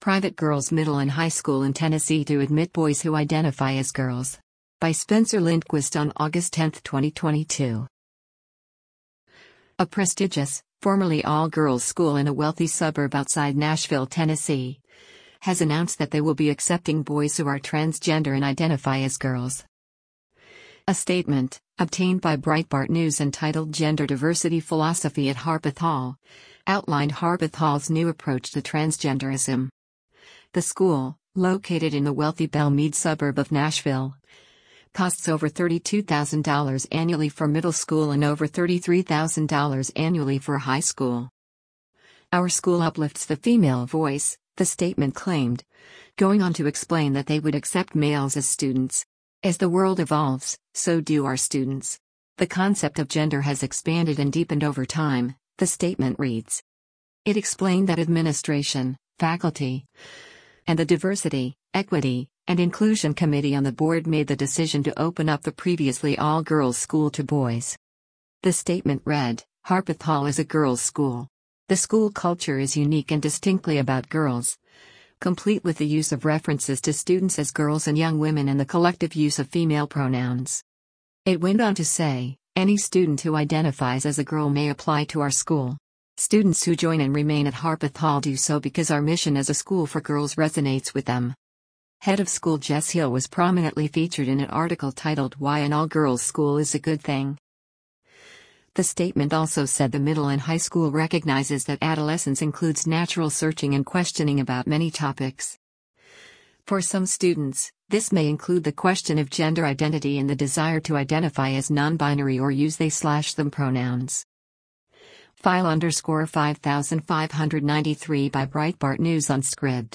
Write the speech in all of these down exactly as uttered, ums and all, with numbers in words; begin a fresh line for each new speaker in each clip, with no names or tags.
Private Girls Middle and High School in Tennessee to admit boys who identify as girls. By Spencer Lindquist on August tenth, twenty twenty-two. A prestigious, formerly all-girls school in a wealthy suburb outside Nashville, Tennessee, has announced that they will be accepting boys who are transgender and identify as girls. A statement, obtained by Breitbart News entitled Gender Diversity Philosophy at Harpeth Hall, outlined Harpeth Hall's new approach to transgenderism. The school, located in the wealthy Belmead suburb of Nashville, costs over thirty-two thousand dollars annually for middle school and over thirty-three thousand dollars annually for high school. Our school uplifts the female voice, the statement claimed, going on to explain that they would accept males as students. As the world evolves, so do our students. The concept of gender has expanded and deepened over time, the statement reads. It explained that administration, faculty, and the Diversity, Equity, and Inclusion Committee on the board made the decision to open up the previously all-girls school to boys. The statement read, Harpeth Hall is a girls' school. The school culture is unique and distinctly about girls, complete with the use of references to students as girls and young women and the collective use of female pronouns. It went on to say, any student who identifies as a girl may apply to our school. Students who join and remain at Harpeth Hall do so because our mission as a school for girls resonates with them. Head of school Jess Hill was prominently featured in an article titled Why an All-Girls School is a Good Thing. The statement also said the middle and high school recognizes that adolescence includes natural searching and questioning about many topics. For some students, this may include the question of gender identity and the desire to identify as non-binary or use they slash them pronouns. File underscore five thousand five hundred ninety-three by Breitbart News on Scribd.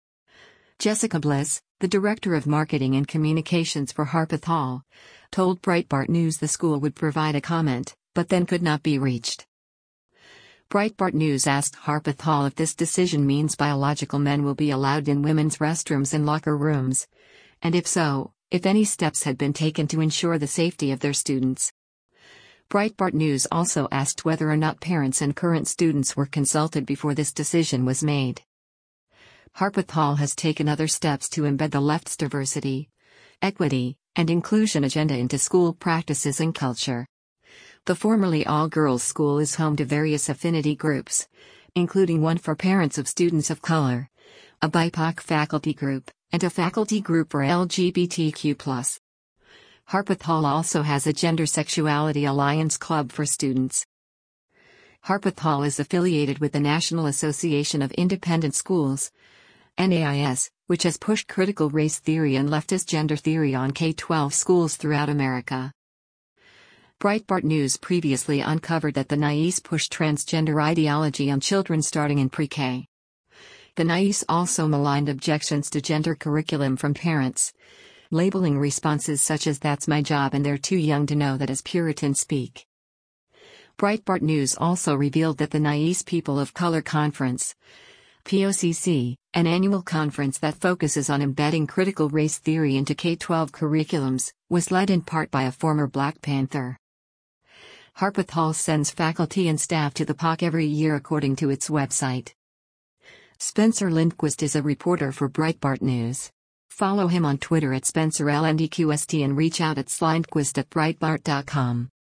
Jessica Bliss, the Director of Marketing and Communications for Harpeth Hall, told Breitbart News the school would provide a comment, but then could not be reached. Breitbart News asked Harpeth Hall if this decision means biological men will be allowed in women's restrooms and locker rooms, and if so, if any steps had been taken to ensure the safety of their students. Breitbart News also asked whether or not parents and current students were consulted before this decision was made. Harpeth Hall has taken other steps to embed the left's diversity, equity, and inclusion agenda into school practices and culture. The formerly all-girls school is home to various affinity groups, including one for parents of students of color, a B I P O C faculty group, and a faculty group for L G B T Q plus. Harpeth Hall also has a Gender Sexuality Alliance club for students. Harpeth Hall is affiliated with the National Association of Independent Schools, N A I S, which has pushed critical race theory and leftist gender theory on K through twelve schools throughout America. Breitbart News previously uncovered that the N I S pushed transgender ideology on children starting in pre-K. The N I S also maligned objections to gender curriculum from parents, labeling responses such as "that's my job and they're too young to know that" as Puritan speak. Breitbart News also revealed that the N I S People of Color Conference, P O C C, an annual conference that focuses on embedding critical race theory into K through twelve curriculums, was led in part by a former Black Panther. Harpeth Hall sends faculty and staff to the P O C every year according to its website. Spencer Lindquist is a reporter for Breitbart News. Follow him on Twitter at Spencer L N D Q S T and reach out at slindquist at breitbart dot com.